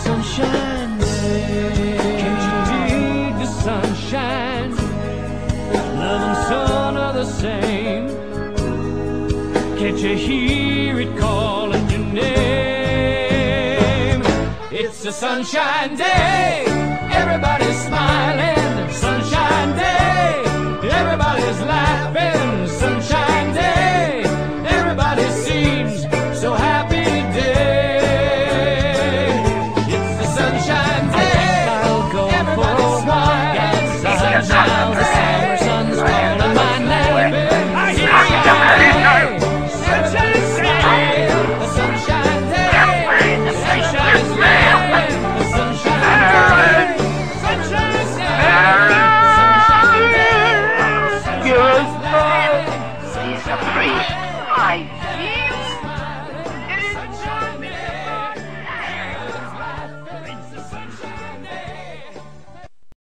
sunshine day. Can't you dig the sunshine? Love and sun are the same. Can't you hear it calling your name? It's a sunshine day, everybody's smiling. Sunshine day, everybody's laughing. Sunshine day, everybody seems so happy today. It's the sunshine day, everybody's smiling. Sunshine day, the sun's calling my name. I hear you. Sunshine day, the sunshine day, the sunshine's laughing. The sunshine day, sunshine's laughing. He's a priest.